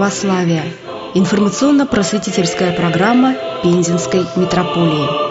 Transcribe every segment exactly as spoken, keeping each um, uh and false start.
православия». Информационно-просветительская программа Пензенской митрополии.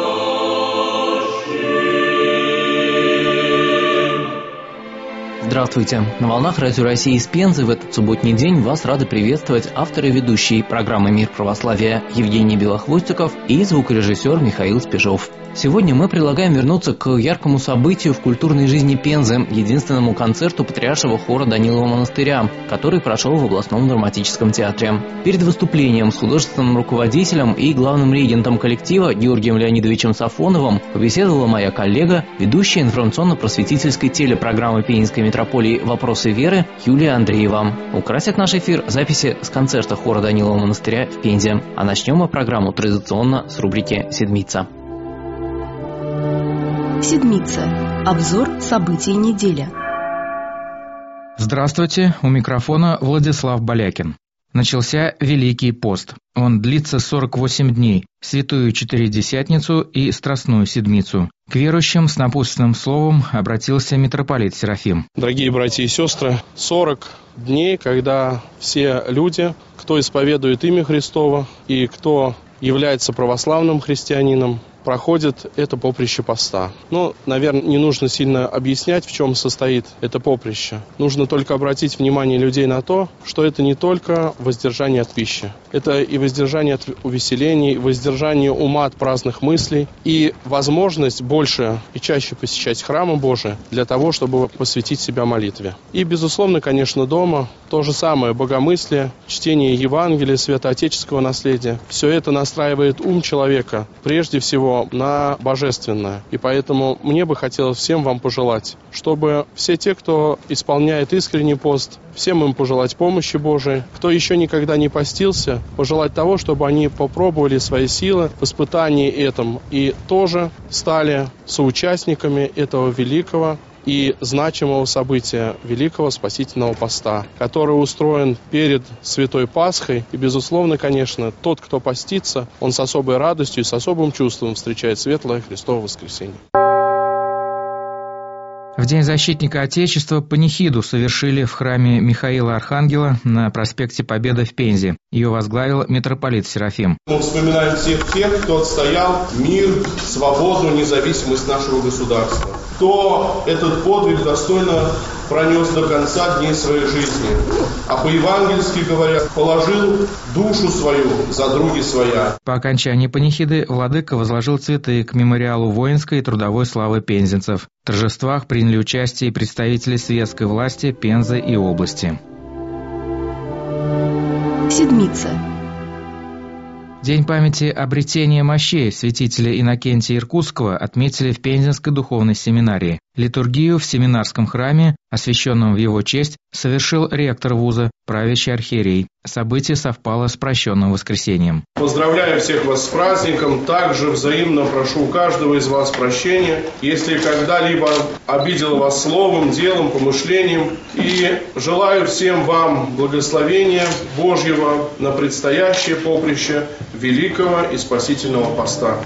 Здравствуйте! На волнах Радио России из Пензы в этот субботний день вас рады приветствовать автор и ведущий программы «Мир православия» Евгений Белохвостиков и звукорежиссер Михаил Спежов. Сегодня мы предлагаем вернуться к яркому событию в культурной жизни Пензы, единственному концерту Патриаршего хора Данилова монастыря, который прошел в областном драматическом театре. Перед выступлением с художественным руководителем и главным регентом коллектива Георгием Леонидовичем Сафоновым побеседовала моя коллега, ведущая информационно-просветительской телепрограммы Пензенской митрополии «Вопросы веры» Юлия Андреева. Украсят наш эфир записи с концерта хора Данилова монастыря в Пензе. А начнем мы программу традиционно с рубрики «Седмица». Седмица. Обзор событий недели. Здравствуйте, у микрофона Владислав Балякин. Начался Великий пост. Он длится сорок восемь дней, Святую Четыредесятницу и Страстную Седмицу. К верующим с напутственным словом обратился митрополит Серафим. Дорогие братья и сестры, сорок дней, когда все люди, кто исповедует имя Христово и кто является православным христианином, проходит это поприще поста. Но, наверное, не нужно сильно объяснять, в чем состоит это поприще. Нужно только обратить внимание людей на то, что это не только воздержание от пищи. Это и воздержание от увеселений, и воздержание ума от праздных мыслей, и возможность больше и чаще посещать храмы Божии для того, чтобы посвятить себя молитве. И, безусловно, конечно, дома то же самое богомыслие, чтение Евангелия, святоотеческого наследия. Все это настраивает ум человека, прежде всего, на божественное. И поэтому мне бы хотелось всем вам пожелать, чтобы все те, кто исполняет искренний пост, всем им пожелать помощи Божией. Кто еще никогда не постился, пожелать того, чтобы они попробовали свои силы в испытании этом и тоже стали соучастниками этого великого и значимого события Великого Спасительного Поста, который устроен перед Святой Пасхой. И, безусловно, конечно, тот, кто постится, он с особой радостью и с особым чувством встречает светлое Христово воскресенье. В День защитника Отечества панихиду совершили в храме Михаила Архангела на проспекте Победы в Пензе. Ее возглавил митрополит Серафим. Мы вспоминаем всех тех, кто отстоял мир, свободу, независимость нашего государства. Кто этот подвиг достойно пронес до конца дней своей жизни, а по-евангельски говоря, положил душу свою за други своя. По окончании панихиды владыка возложил цветы к мемориалу воинской и трудовой славы пензенцев. В торжествах приняли участие представители светской власти Пензы и области. Седмица. День памяти обретения мощей святителя Иннокентия Иркутского отметили в Пензенской духовной семинарии. Литургию в семинарском храме, освященном в его честь, совершил ректор вуза, правящий архиерей. Событие совпало с прощенным воскресеньем. Поздравляю всех вас с праздником. Также взаимно прошу у каждого из вас прощения, если когда-либо обидел вас словом, делом, помышлением. И желаю всем вам благословения Божьего на предстоящее поприще Великого и Спасительного Поста.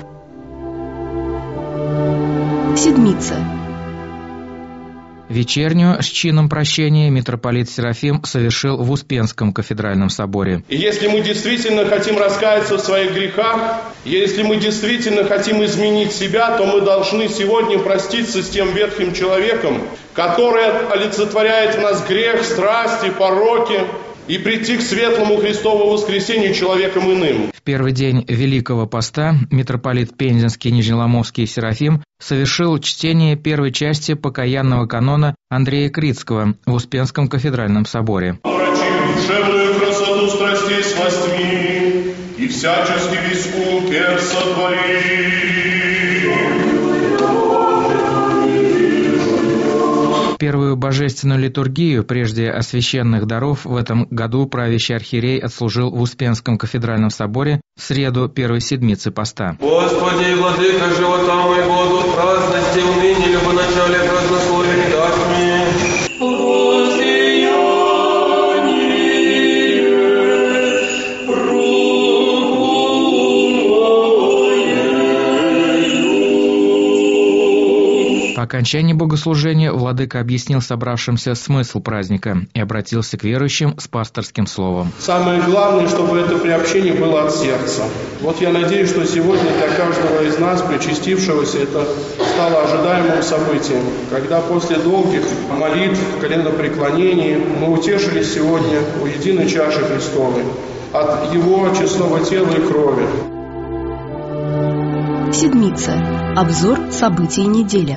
Седмица. Вечернюю с чином прощения митрополит Серафим совершил в Успенском кафедральном соборе. И если мы действительно хотим раскаяться в своих грехах, если мы действительно хотим изменить себя, то мы должны сегодня проститься с тем ветхим человеком, который олицетворяет в нас грех, страсти, пороки, и прийти к светлому Христову воскресению человеком иным. В первый день Великого Поста митрополит Пензенский Нижнеломовский Серафим совершил чтение первой части покаянного канона Андрея Крицкого в Успенском кафедральном соборе. «Омрачив душевную красоту страстей сластьми, и всячески весь ум перст сотвори». Первую божественную литургию, прежде освященных даров, в этом году правящий архиерей отслужил в Успенском кафедральном соборе в среду первой седмицы поста. Господи, владыка живота моего, тут праздности, уныне, любоначалие празднословия не дашь мне. По окончании богослужения владыка объяснил собравшимся смысл праздника и обратился к верующим с пасторским словом. Самое главное, чтобы это приобщение было от сердца. Вот я надеюсь, что сегодня для каждого из нас, причастившегося, это стало ожидаемым событием, когда после долгих молитв, коленопреклонений мы утешились сегодня у единой чаши Христовой от Его честного тела и крови. Седмица. Обзор событий недели.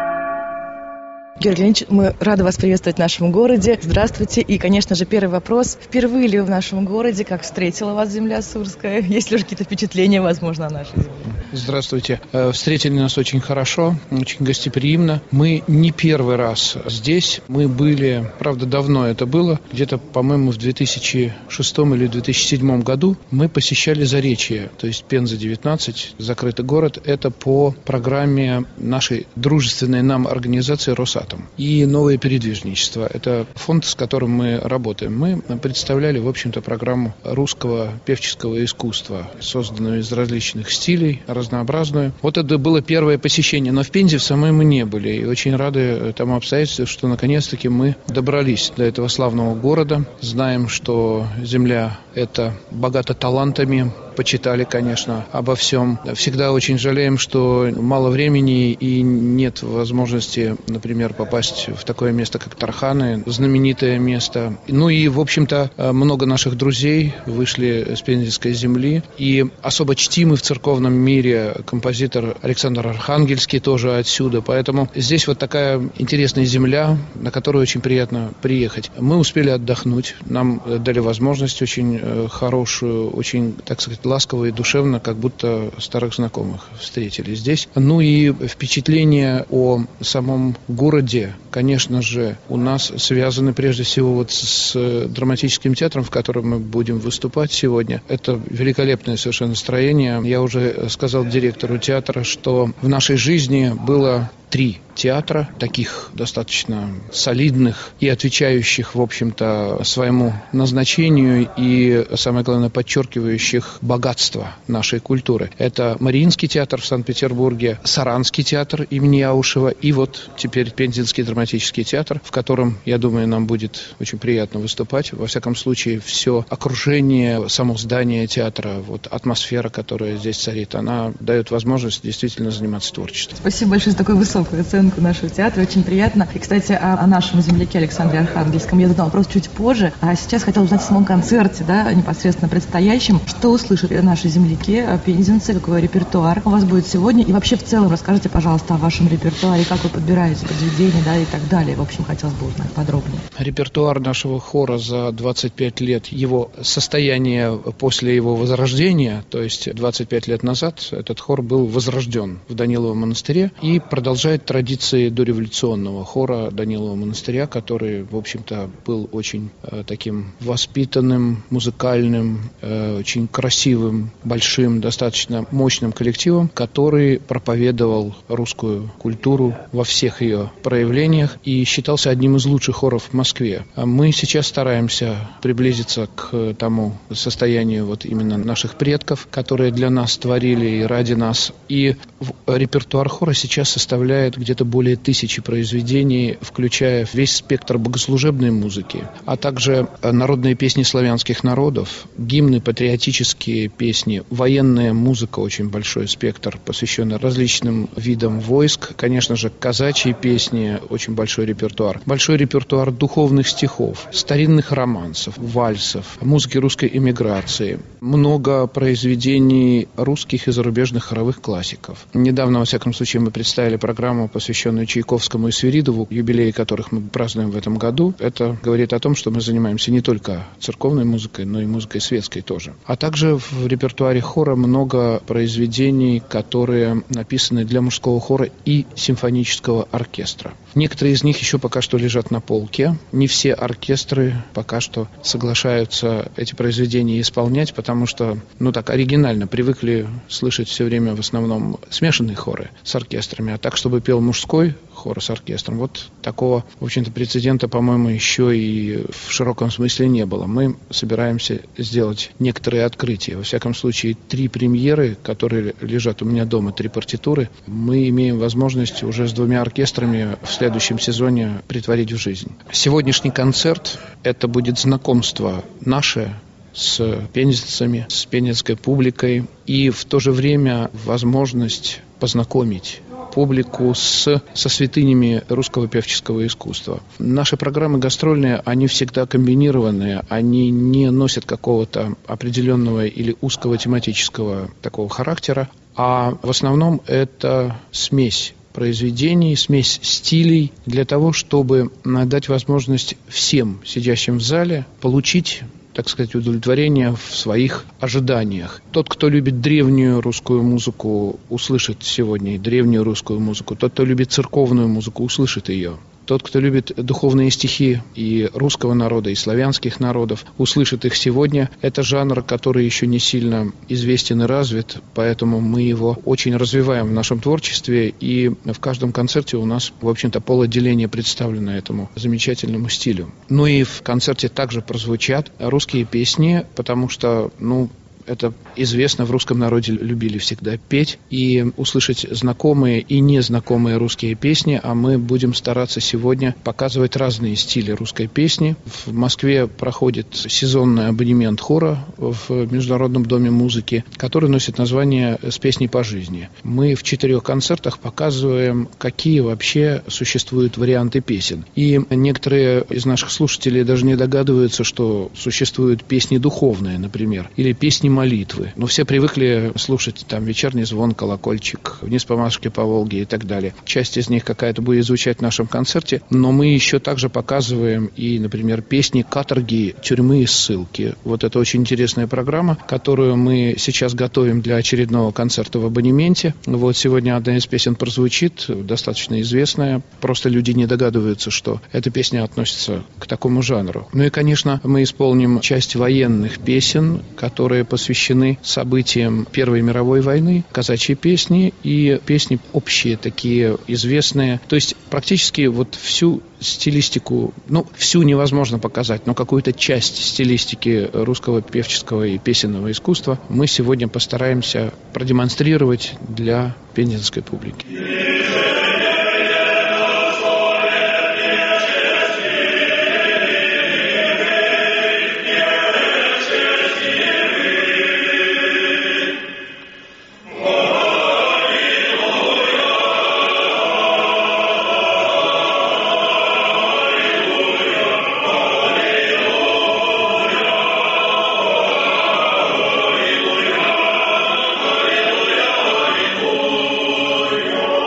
Георгий Леонидович, мы рады вас приветствовать в нашем городе. Здравствуйте. И, конечно же, первый вопрос. Впервые ли вы в нашем городе? Как встретила вас земля Сурская? Есть ли уже какие-то впечатления, возможно, о нашей земле? Здравствуйте. Встретили нас очень хорошо, очень гостеприимно. Мы не первый раз здесь. Мы были, правда, давно это было, где-то, по-моему, в две тысячи шестом или две тысячи седьмом году мы посещали Заречье, то есть Пенза девятнадцать, закрытый город. Это по программе нашей дружественной нам организации «Росатом». И новое передвижничество. Это фонд, с которым мы работаем. Мы представляли, в общем-то, программу русского певческого искусства, созданную из различных стилей, разнообразную. Вот это было первое посещение. Но в Пензе в самой мы не были. И очень рады тому обстоятельству, что наконец-таки мы добрались до этого славного города. Знаем, что земля эта богата талантами. Почитали, конечно, обо всем. Всегда очень жалеем, что мало времени и нет возможности, например, попасть в такое место, как Тарханы, знаменитое место. Ну и, в общем-то, много наших друзей вышли с пензенской земли. И особо чтимый в церковном мире композитор Александр Архангельский тоже отсюда. Поэтому здесь вот такая интересная земля, на которую очень приятно приехать. Мы успели отдохнуть. Нам дали возможность очень хорошую, очень, так сказать, ласково и душевно, как будто старых знакомых встретили здесь. Ну и впечатления о самом городе, конечно же, у нас связаны прежде всего вот с драматическим театром, в котором мы будем выступать сегодня. Это великолепное совершенно строение. Я уже сказал директору театра, что в нашей жизни было три театра, таких достаточно солидных и отвечающих, в общем-то, своему назначению и, самое главное, подчеркивающих богатство нашей культуры. Это Мариинский театр в Санкт-Петербурге, Саранский театр имени Яушева и вот теперь Пензенский драматический театр, в котором, я думаю, нам будет очень приятно выступать. Во всяком случае, все окружение, само здание театра, вот атмосфера, которая здесь царит, она дает возможность действительно заниматься творчеством. Спасибо большое за такой высокую оценку нашего театра. Очень приятно. И, кстати, о, о нашем земляке Александре Архангельском я задам вопрос чуть позже. А сейчас хотела узнать о самом концерте, да, непосредственно предстоящем. Что услышат наши земляки, пензенцы, какой репертуар у вас будет сегодня? И вообще в целом расскажите, пожалуйста, о вашем репертуаре, как вы подбираете произведения, да, и так далее. В общем, хотелось бы узнать подробнее. Репертуар нашего хора за двадцать пять лет, его состояние после его возрождения, то есть двадцать пять лет назад, этот хор был возрожден в Даниловом монастыре и продолжает традиции дореволюционного хора Данилового монастыря, который, в общем-то, был очень э, таким воспитанным, музыкальным, э, очень красивым, большим, достаточно мощным коллективом, который проповедовал русскую культуру во всех ее проявлениях и считался одним из лучших хоров в Москве. Мы сейчас стараемся приблизиться к тому состоянию вот именно наших предков, которые для нас творили и ради нас. И репертуар хора сейчас составляет где-то более тысячи произведений, включая весь спектр богослужебной музыки, а также народные песни славянских народов, гимны, патриотические песни, военная музыка, очень большой спектр, посвященный различным видам войск, конечно же, казачьи песни, очень большой репертуар, большой репертуар духовных стихов, старинных романсов, вальсов, музыки русской эмиграции, много произведений русских и зарубежных хоровых классиков. Недавно, во всяком случае, мы представили программу, посвященную Чайковскому и Свиридову, юбилеи которых мы празднуем в этом году. Это говорит о том, что мы занимаемся не только церковной музыкой, но и музыкой светской тоже. А также в репертуаре хора много произведений, которые написаны для мужского хора и симфонического оркестра. Некоторые из них еще пока что лежат на полке. Не все оркестры пока что соглашаются эти произведения исполнять, потому что, ну так, оригинально привыкли слышать все время в основном смешанные хоры с оркестрами. А так, чтобы пел мужской хора с оркестром. Вот такого, в общем-то, прецедента, по-моему, еще и в широком смысле не было. Мы собираемся сделать некоторые открытия. Во всяком случае, три премьеры, которые лежат у меня дома, три партитуры, мы имеем возможность уже с двумя оркестрами в следующем сезоне притворить в жизнь. Сегодняшний концерт – это будет знакомство наше с пензенцами, с пензенской публикой и в то же время возможность познакомить публику с, со святынями русского певческого искусства. Наши программы гастрольные, они всегда комбинированные, они не носят какого-то определенного или узкого тематического такого характера, а в основном это смесь произведений, смесь стилей для того, чтобы дать возможность всем сидящим в зале получить, так сказать, удовлетворение в своих ожиданиях. Тот, кто любит древнюю русскую музыку, услышит сегодня древнюю русскую музыку. Тот, кто любит церковную музыку, услышит ее. Тот, кто любит духовные стихи и русского народа, и славянских народов, услышит их сегодня. Это жанр, который еще не сильно известен и развит, поэтому мы его очень развиваем в нашем творчестве, и в каждом концерте у нас, в общем-то, полотделение представлено этому замечательному стилю. Ну и в концерте также прозвучат русские песни, потому что, ну, это известно, в русском народе любили всегда петь и услышать знакомые и незнакомые русские песни, а мы будем стараться сегодня показывать разные стили русской песни. В Москве проходит сезонный абонемент хора в Международном доме музыки, который носит название «С песней по жизни». Мы в четырех концертах показываем, какие вообще существуют варианты песен. И некоторые из наших слушателей даже не догадываются, что существуют песни духовные, например, или песни молитвы. Но все привыкли слушать там вечерний звон, колокольчик, вниз по Машке, по Волге и так далее. Часть из них какая-то будет звучать в нашем концерте, но мы еще также показываем и, например, песни каторги, тюрьмы и ссылки. Вот это очень интересная программа, которую мы сейчас готовим для очередного концерта в абонементе. Вот сегодня одна из песен прозвучит, достаточно известная. Просто люди не догадываются, что эта песня относится к такому жанру. Ну и, конечно, мы исполним часть военных песен, которые посвящены посвящены событиям Первой мировой войны, казачьи песни и песни общие, такие известные. То есть практически вот всю стилистику, ну, всю невозможно показать, но какую-то часть стилистики русского певческого и песенного искусства мы сегодня постараемся продемонстрировать для пензенской публики. Hallelujah.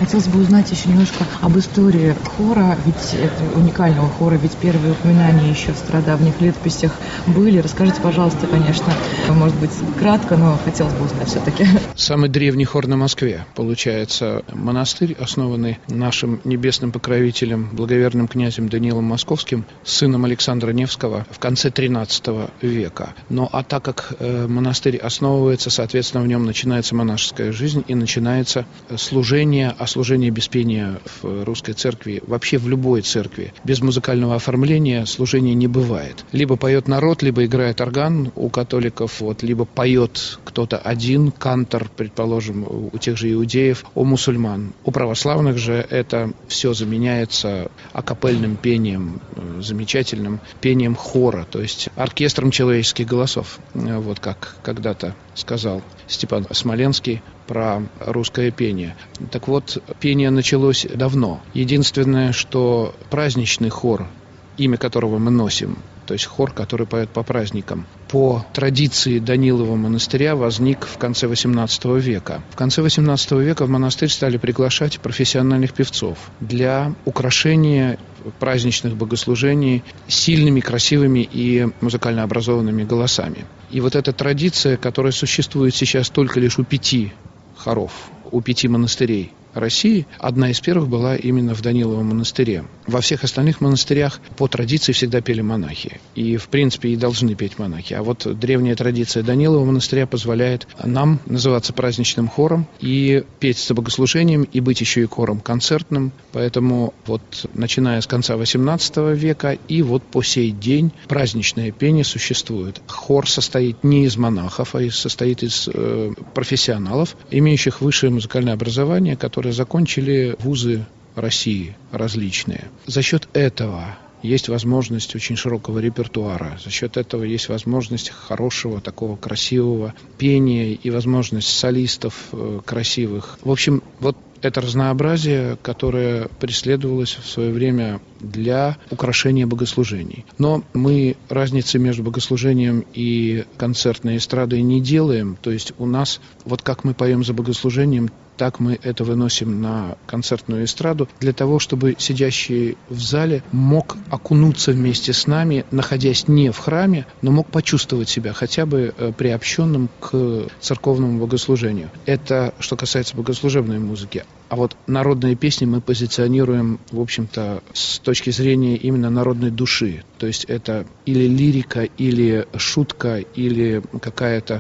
Хотелось бы узнать еще немножко об истории хора, ведь это уникального хора, ведь первые упоминания еще в стародавних летописях были. Расскажите, пожалуйста, конечно, может быть, кратко, но хотелось бы узнать все-таки. Самый древний хор на Москве, получается, монастырь, основанный нашим небесным покровителем, благоверным князем Даниилом Московским, сыном Александра Невского, в конце тринадцатого века. Но а так как э, монастырь основывается, соответственно, в нем начинается монашеская жизнь и начинается служение, а служение без пения в русской церкви, вообще в любой церкви, без музыкального оформления служения не бывает. Либо поет народ, либо играет орган у католиков, вот, либо поет кто-то один, кантор, предположим, у тех же иудеев, у мусульман. У православных же это все заменяется акапельным пением, замечательным пением хора, то есть оркестром человеческих голосов. Вот как когда-то сказал Степан Смоленский про русское пение. Так вот, пение началось давно. Единственное, что праздничный хор, имя которого мы носим, то есть хор, который поет по праздникам, по традиции Данилова монастыря возник в конце восемнадцатого века. В конце восемнадцатого века в монастырь стали приглашать профессиональных певцов для украшения праздничных богослужений сильными, красивыми и музыкально образованными голосами. И вот эта традиция, которая существует сейчас только лишь у пяти хоров, у пяти монастырей России, одна из первых была именно в Даниловом монастыре. Во всех остальных монастырях по традиции всегда пели монахи. И, в принципе, и должны петь монахи. А вот древняя традиция Данилова монастыря позволяет нам называться праздничным хором и петь с богослужением, и быть еще и хором концертным. Поэтому вот начиная с конца восемнадцатого века и вот по сей день праздничное пение существует. Хор состоит не из монахов, а состоит из э, профессионалов, имеющих высшее музыкальное образование, которые закончили вузы России различные. За счет этого есть возможность очень широкого репертуара, за счет этого есть возможность хорошего, такого красивого пения и возможность солистов э, красивых. В общем, вот это разнообразие, которое преследовалось в свое время для украшения богослужений. Но мы разницы между богослужением и концертной эстрадой не делаем. То есть у нас, вот как мы поем за богослужением, так мы это выносим на концертную эстраду, для того, чтобы сидящий в зале мог окунуться вместе с нами, находясь не в храме, но мог почувствовать себя хотя бы приобщенным к церковному богослужению. Это что касается богослужебной музыки. А вот народные песни мы позиционируем, в общем-то, с точки зрения именно народной души. То есть это или лирика, или шутка, или какая-то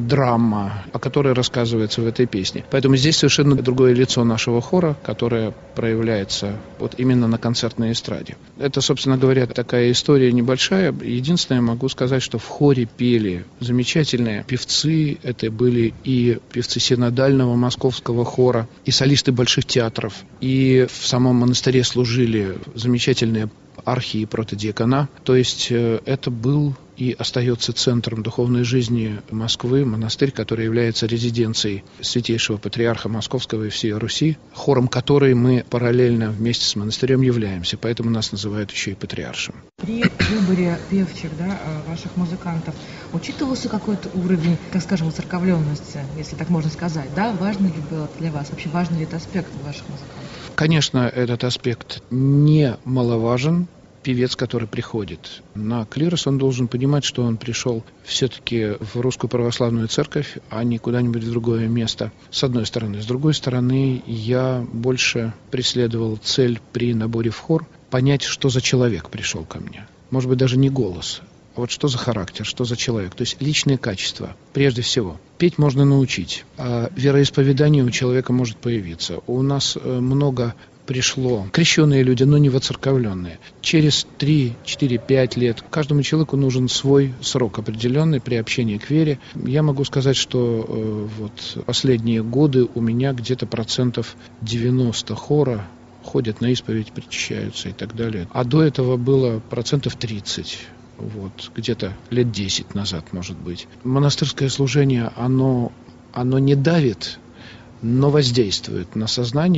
драма, о которой рассказывается в этой песне. Поэтому здесь совершенно другое лицо нашего хора, которое проявляется вот именно на концертной эстраде. Это, собственно говоря, такая история небольшая. Единственное, могу сказать, что в хоре пели замечательные певцы. Это были и певцы синодального московского хора, и солисты больших театров. И в самом монастыре служили замечательные архи и протодиакона. То есть это был и остается центром духовной жизни Москвы, монастырь, который является резиденцией святейшего патриарха Московского и всей Руси, хором которой мы параллельно вместе с монастырем являемся, поэтому нас называют еще и патриаршем. При выборе певчих, да, ваших музыкантов учитывался какой-то уровень, так скажем, церковленности, если так можно сказать, да? Важно ли было для вас, вообще важный ли этот аспект ваших музыкантов? Конечно, этот аспект немаловажен. Певец, который приходит на клирос, он должен понимать, что он пришел все-таки в Русскую Православную Церковь, а не куда-нибудь в другое место, с одной стороны. С другой стороны, я больше преследовал цель при наборе в хор понять, что за человек пришел ко мне. Может быть, даже не голос, а вот что за характер, что за человек. То есть личные качества, прежде всего. Петь можно научить, а вероисповедание у человека может появиться. У нас много пришло крещенные люди, но не воцерковленные. Через три, четыре, пять лет каждому человеку нужен свой срок определенный при общении к вере. Я могу сказать, что э, вот последние годы у меня где-то процентов девяносто хора ходят на исповедь, причащаются и так далее. А до этого было процентов тридцать. Вот, где-то лет десять назад, может быть. Монастырское служение, оно, оно не давит, но воздействует на сознание.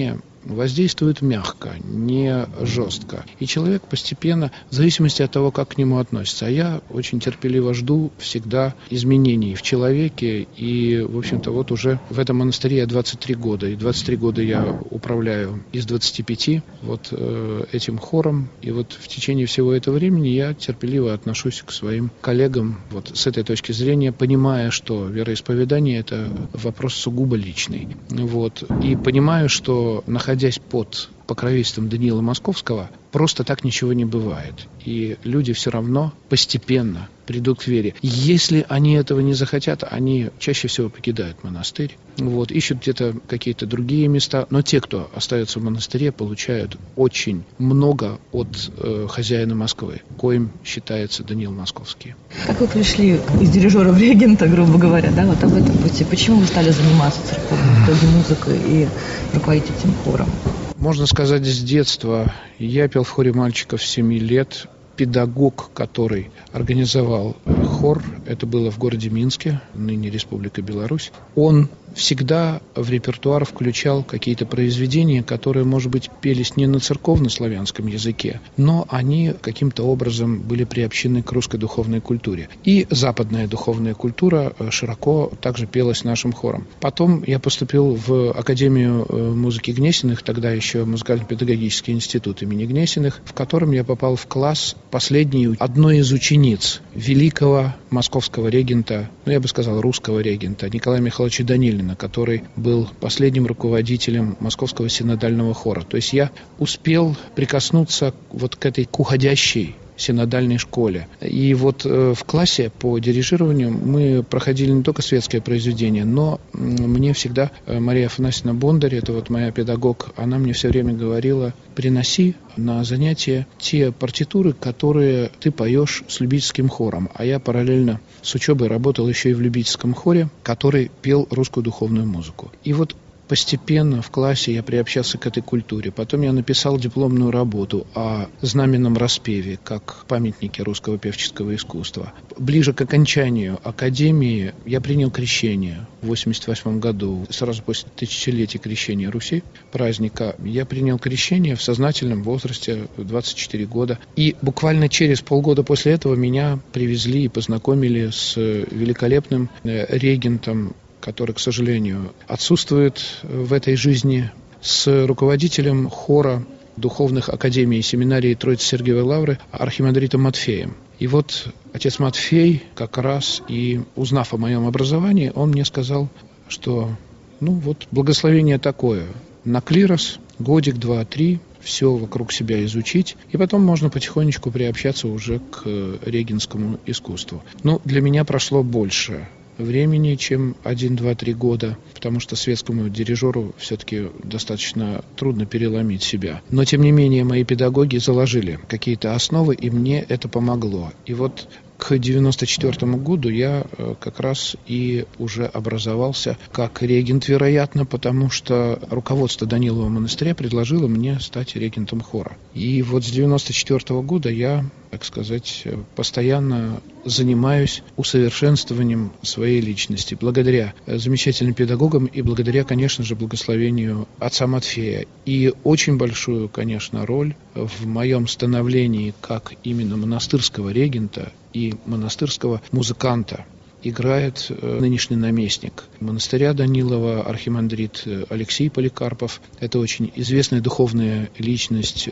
воздействует мягко, не жестко. И человек постепенно, в зависимости от того, как к нему относится. А я очень терпеливо жду всегда изменений в человеке. И, в общем-то, вот уже в этом монастыре я двадцать три года. И двадцать три года я управляю из двадцати пяти вот э, этим хором. И вот в течение всего этого времени я терпеливо отношусь к своим коллегам вот с этой точки зрения, понимая, что вероисповедание – это вопрос сугубо личный. Вот. И понимаю, что, находясь под покровительством Даниила Московского, просто так ничего не бывает. И люди все равно постепенно придут к вере. Если они этого не захотят, они чаще всего покидают монастырь, вот, ищут где-то какие-то другие места. Но те, кто остается в монастыре, получают очень много от э, хозяина Москвы, коим считается Даниил Московский. Как вы пришли из дирижера в регента, грубо говоря, да, вот об этом пути? Почему вы стали заниматься церковной в итоге музыкой и руководить этим хором? Можно сказать, с детства я пел в хоре мальчиков с семи лет. Педагог, который организовал хор, это было в городе Минске, ныне Республика Беларусь, он всегда в репертуар включал какие-то произведения, которые, может быть, пелись не на церковно-славянском языке, но они каким-то образом были приобщены к русской духовной культуре. И западная духовная культура широко также пелась нашим хором. Потом я поступил в Академию музыки Гнесиных, тогда еще музыкально-педагогический институт имени Гнесиных, в котором я попал в класс последней одной из учениц великого московского регента, ну, я бы сказал, русского регента, Николая Михайловича Данилина, который был последним руководителем Московского синодального хора. То есть я успел прикоснуться вот к этой к уходящей синодальной школе. И вот э, в классе по дирижированию мы проходили не только светское произведение, но э, мне всегда э, Мария Афанасьевна Бондарь, это вот моя педагог, она мне все время говорила: приноси на занятия те партитуры, которые ты поешь с любительским хором. А я параллельно с учебой работал еще и в любительском хоре, который пел русскую духовную музыку. И вот постепенно в классе я приобщался к этой культуре. Потом я написал дипломную работу о знаменном распеве, как памятнике русского певческого искусства. Ближе к окончанию академии я принял крещение в восемьдесят восьмом году, сразу после тысячелетия крещения Руси, праздника. Я принял крещение в сознательном возрасте, в двадцать четыре года. И буквально через полгода после этого меня привезли и познакомили с великолепным регентом, который, к сожалению, отсутствует в этой жизни, с руководителем хора духовных академий и семинарии Троицы-Сергиевой Лавры архимандритом Матфеем. И вот отец Матфей, как раз и узнав о моем образовании, он мне сказал, что ну вот благословение такое: на клирос, годик, два, три, все вокруг себя изучить, и потом можно потихонечку приобщаться уже к регентскому искусству. Но для меня прошло больше времени, чем один, два, три года, потому что светскому дирижеру все-таки достаточно трудно переломить себя. Но, тем не менее, мои педагоги заложили какие-то основы, и мне это помогло. И вот к девяносто четвёртому году я как раз и уже образовался как регент, вероятно, потому что руководство Данилова монастыря предложило мне стать регентом хора. И вот с девяносто четвёртого года я, так сказать, постоянно занимаюсь усовершенствованием своей личности, благодаря замечательным педагогам и благодаря, конечно же, благословению отца Матфея. И очень большую, конечно, роль в моем становлении как именно монастырского регента и монастырского музыканта играет нынешний наместник монастыря Данилова, архимандрит Алексей Поликарпов. Это очень известная духовная личность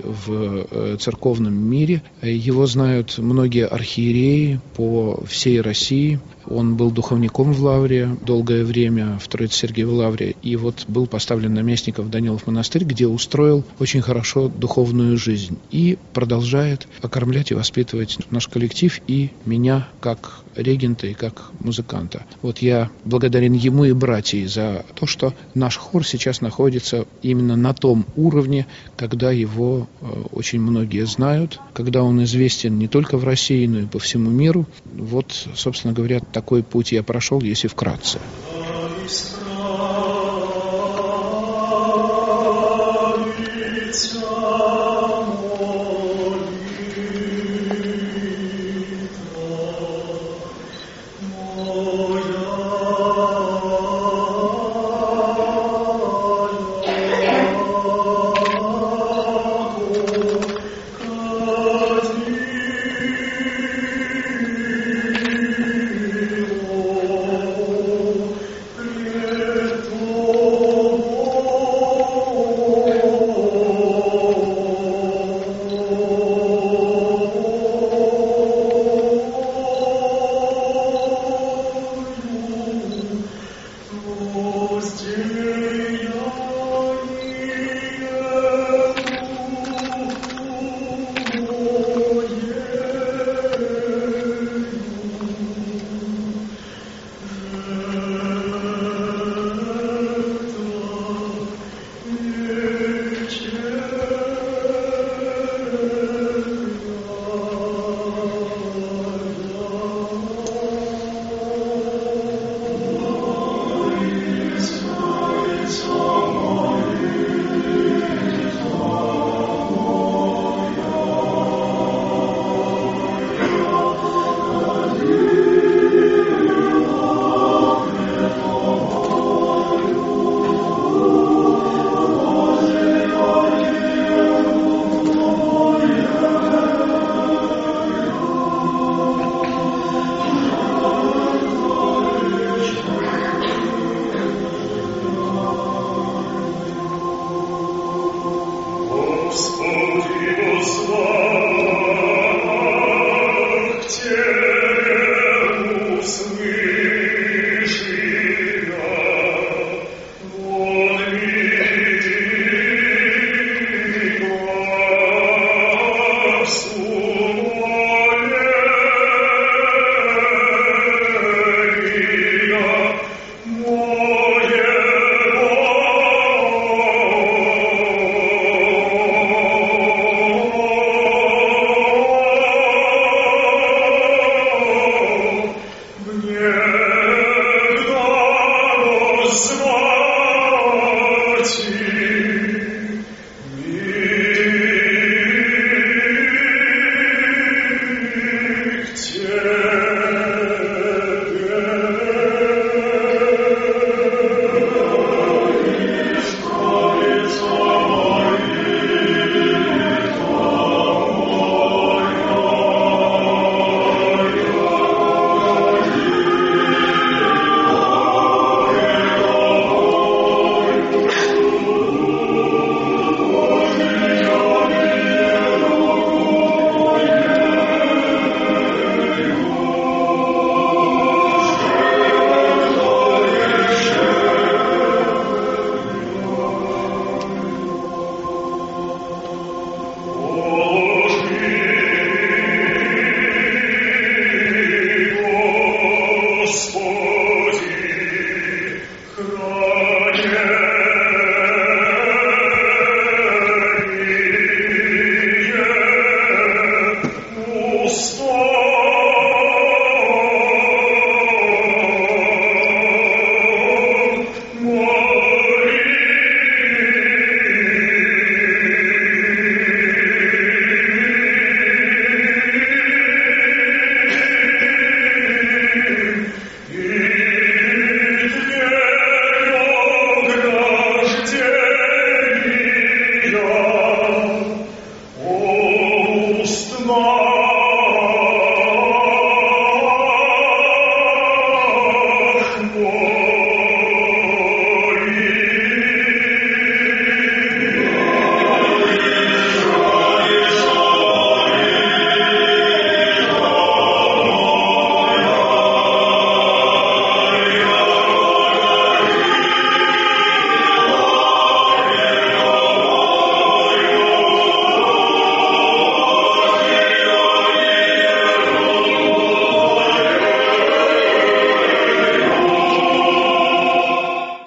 в церковном мире. Его знают многие архиереи по всей России. Он был духовником в Лавре долгое время, в Троице-Сергиевой Лавре, и вот был поставлен наместником в Данилов монастырь, где устроил очень хорошо духовную жизнь и продолжает окормлять и воспитывать наш коллектив и меня как регента и как музыканта. Вот я благодарен ему и братьям за то, что наш хор сейчас находится именно на том уровне, когда его э, очень многие знают, когда он известен не только в России, но и по всему миру. Вот, собственно говоря, такой путь я прошел, если вкратце.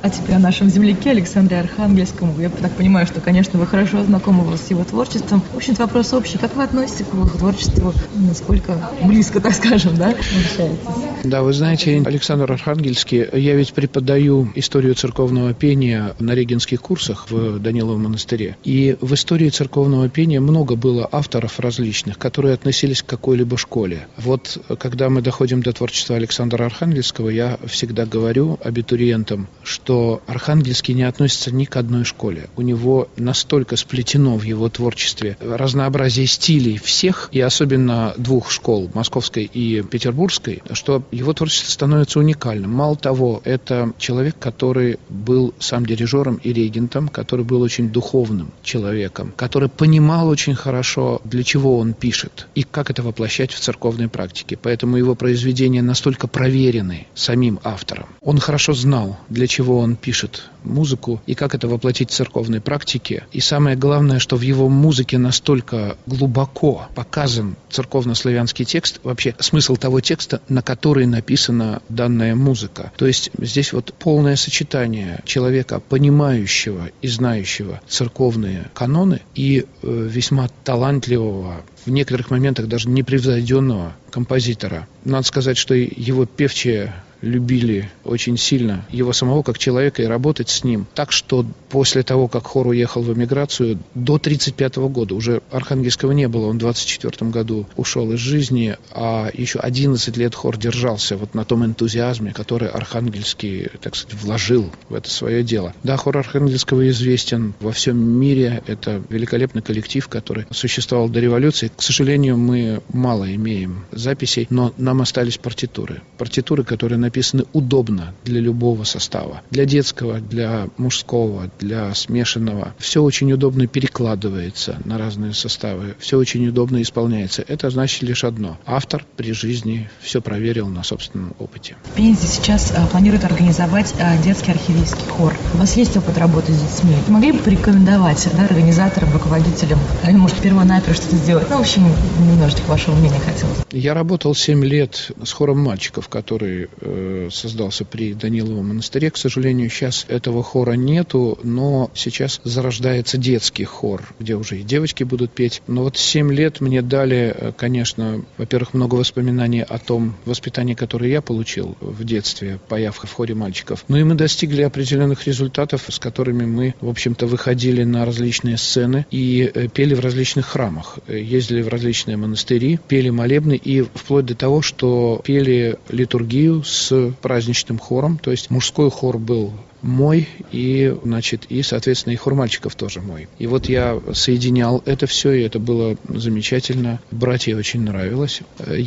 А теперь о нашем земляке Александре Архангельском. Я так понимаю, что, конечно, вы хорошо знакомы с его творчеством. В общем-то, вопрос общий. Как вы относитесь к его творчеству? Насколько близко, так скажем, да, общаетесь? Да, вы знаете, Александр Архангельский, я ведь преподаю историю церковного пения на регенских курсах в Даниловом монастыре. И в истории церковного пения много было авторов различных, которые относились к какой-либо школе. Вот когда мы доходим до творчества Александра Архангельского, я всегда говорю абитуриентам, что Архангельский не относится ни к одной школе. У него настолько сплетено в его творчестве разнообразие стилей всех, и особенно двух школ, московской и петербургской, что его творчество становится уникальным. Мало того, это человек, который был сам дирижером и регентом, который был очень духовным человеком, который понимал очень хорошо, для чего он пишет и как это воплощать в церковной практике. Поэтому его произведения настолько проверены самим автором. Он хорошо знал, для чего он пишет музыку и как это воплотить в церковной практике. И самое главное, что в его музыке настолько глубоко показан церковно-славянский текст, вообще смысл того текста, на который написана данная музыка. То есть здесь вот полное сочетание человека, понимающего и знающего церковные каноны, и э, весьма талантливого, в некоторых моментах даже непревзойденного композитора. Надо сказать, что его певчие любили очень сильно его самого как человека и работать с ним. Так что после того, как хор уехал в эмиграцию, до тридцать пятого года уже Архангельского не было. Он в двадцать четвёртом году ушел из жизни, а еще одиннадцать лет хор держался вот на том энтузиазме, который Архангельский, так сказать, вложил в это свое дело. Да, хор Архангельского известен во всем мире. Это великолепный коллектив, который существовал до революции. К сожалению, мы мало имеем записей, но нам остались партитуры. Партитуры, которые написаны удобно для любого состава. Для детского, для мужского, для смешанного. Все очень удобно перекладывается на разные составы. Все очень удобно исполняется. Это значит лишь одно. Автор при жизни все проверил на собственном опыте. В Пензе сейчас а, планируют организовать а, детский архиерейский хор. У вас есть опыт работы с детьми? Могли бы порекомендовать, да, организаторам, руководителям, или, может, перво-наперво что-то сделать? Ну, в общем, немножечко вашего мнения хотелось. Я работал семь лет с хором мальчиков, который создался при Даниловом монастыре. К сожалению, сейчас этого хора нету, но сейчас зарождается детский хор, где уже и девочки будут петь. Но вот семь лет мне дали, конечно, во-первых, много воспоминаний о том воспитании, которое я получил в детстве, появ в хоре мальчиков. Ну и мы достигли определенных результатов, с которыми мы, в общем-то, выходили на различные сцены и пели в различных храмах. Ездили в различные монастыри, пели молебны и вплоть до того, что пели литургию с праздничным хором, то есть мужской хор был мой, и, значит, и, соответственно, и хор мальчиков тоже мой. И вот я соединял это все, и это было замечательно. Братьям очень нравилось.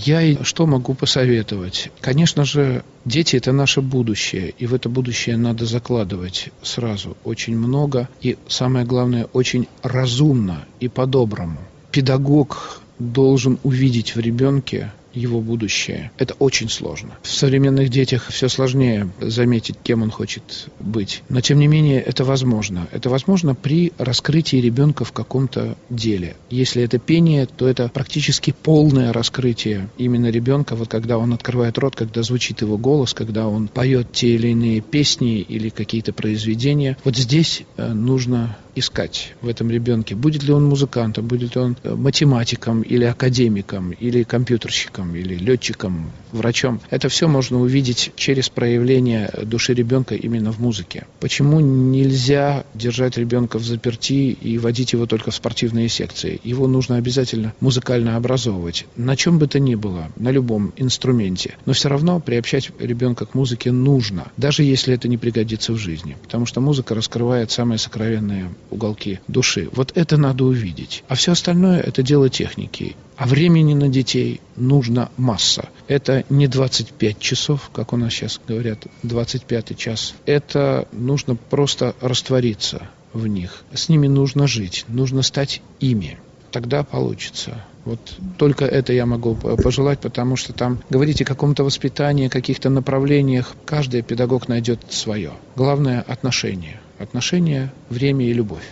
Я что могу посоветовать? Конечно же, дети – это наше будущее, и в это будущее надо закладывать сразу очень много, и, самое главное, очень разумно и по-доброму. Педагог должен увидеть в ребенке его будущее. Это очень сложно. В современных детях все сложнее заметить, кем он хочет быть. Но, тем не менее, это возможно. Это возможно при раскрытии ребенка в каком-то деле. Если это пение, то это практически полное раскрытие именно ребенка. Вот когда он открывает рот, когда звучит его голос, когда он поет те или иные песни или какие-то произведения. Вот здесь нужно искать в этом ребенке. Будет ли он музыкантом, будет ли он математиком или академиком, или компьютерщиком, или летчиком, врачом. Это все можно увидеть через проявление души ребенка именно в музыке. Почему нельзя держать ребенка в заперти и водить его только в спортивные секции? Его нужно обязательно музыкально образовывать. На чем бы то ни было, на любом инструменте. Но все равно приобщать ребенка к музыке нужно, даже если это не пригодится в жизни. Потому что музыка раскрывает самые сокровенные уголки души. Вот это надо увидеть. А все остальное – это дело техники. А времени на детей нужно масса. Это не двадцать пять часов, как у нас сейчас говорят, двадцать пятый час. Это нужно просто раствориться в них. С ними нужно жить, нужно стать ими. Тогда получится. Вот только это я могу пожелать, потому что там говорить о каком-то воспитании, каких-то направлениях, каждый педагог найдет свое. Главное – отношение. Отношение, время и любовь.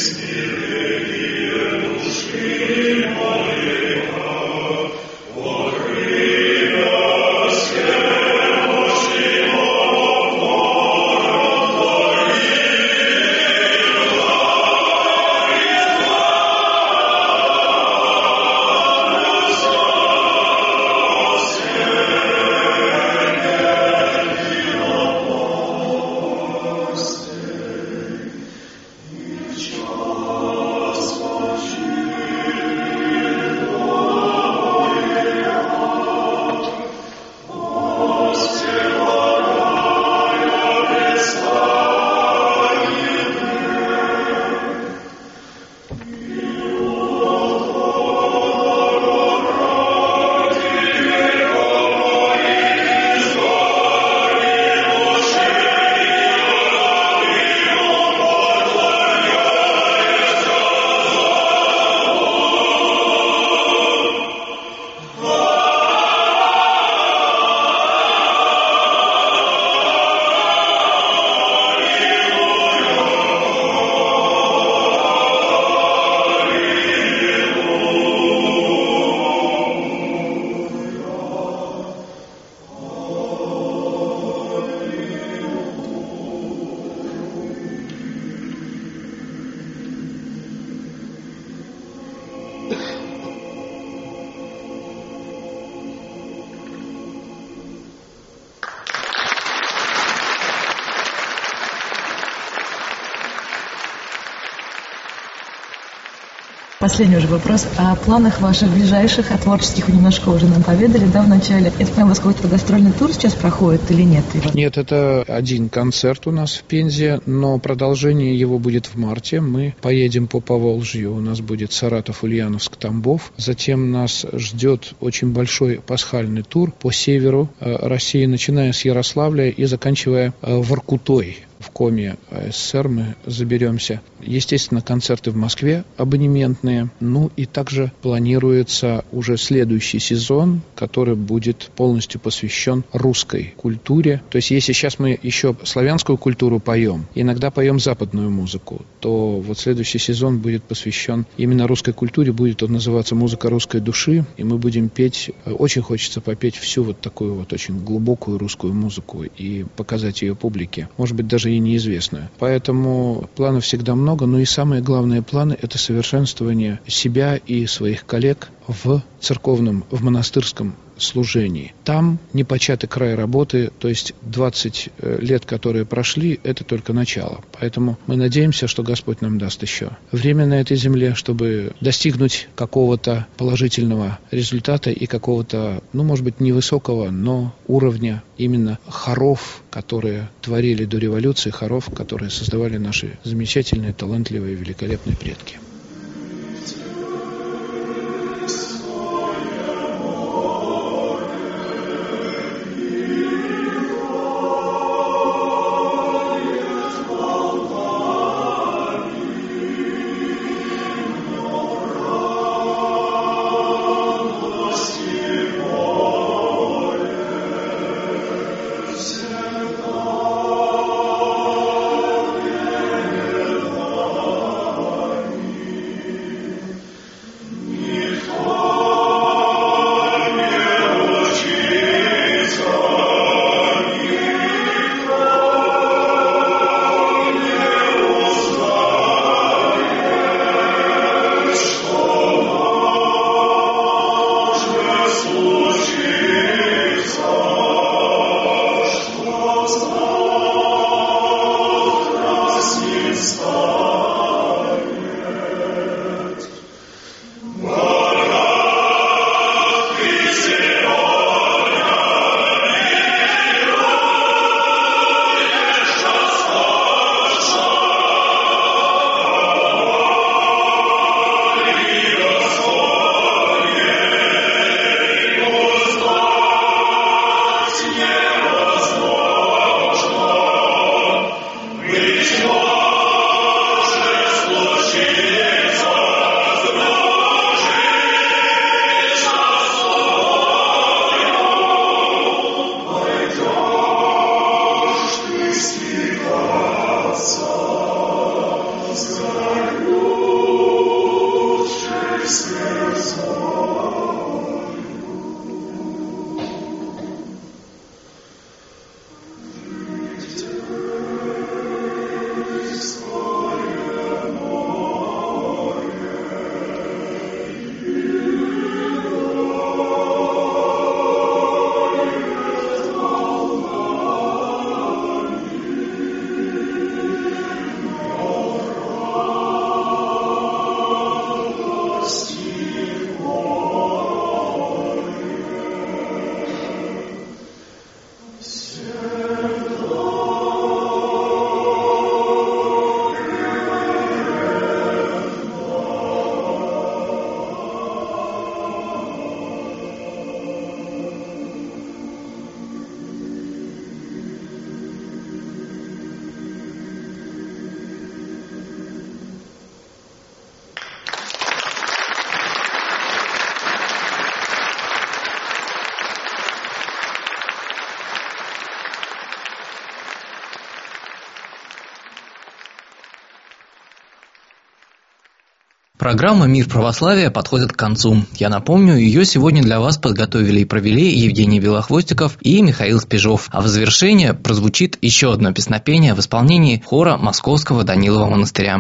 Последний уже вопрос. О планах ваших ближайших, о творческих вы немножко уже нам поведали, да, в начале. Я понимаю, у вас какой-то гастрольный тур сейчас проходит или нет? Нет, это один концерт у нас в Пензе, но продолжение его будет в марте. Мы поедем по Поволжью, у нас будет Саратов, Ульяновск, Тамбов. Затем нас ждет очень большой пасхальный тур по северу России, начиная с Ярославля и заканчивая Воркутой. В Коми СССР мы заберемся. Естественно, концерты в Москве абонементные. Ну и также планируется уже следующий сезон, который будет полностью посвящен русской культуре. То есть если сейчас мы еще славянскую культуру поем, иногда поем западную музыку, то вот следующий сезон будет посвящен именно русской культуре. Будет он называться «Музыка русской души». И мы будем петь, очень хочется попеть всю вот такую вот очень глубокую русскую музыку и показать ее публике. Может быть, даже и неизвестную. Поэтому планов всегда много, но и самые главные планы – это совершенствование себя и своих коллег в церковном, в монастырском служении. Там непочатый край работы, то есть двадцать лет, которые прошли, это только начало. Поэтому мы надеемся, что Господь нам даст еще время на этой земле, чтобы достигнуть какого-то положительного результата и какого-то, ну, может быть, невысокого, но уровня именно хоров, которые творили до революции, хоров, которые создавали наши замечательные, талантливые, великолепные предки. Программа «Мир православия» подходит к концу. Я напомню, ее сегодня для вас подготовили и провели Евгений Белохвостиков и Михаил Спежов. А в завершение прозвучит еще одно песнопение в исполнении хора Московского Данилова монастыря.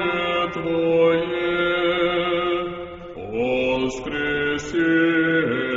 Воскресенье.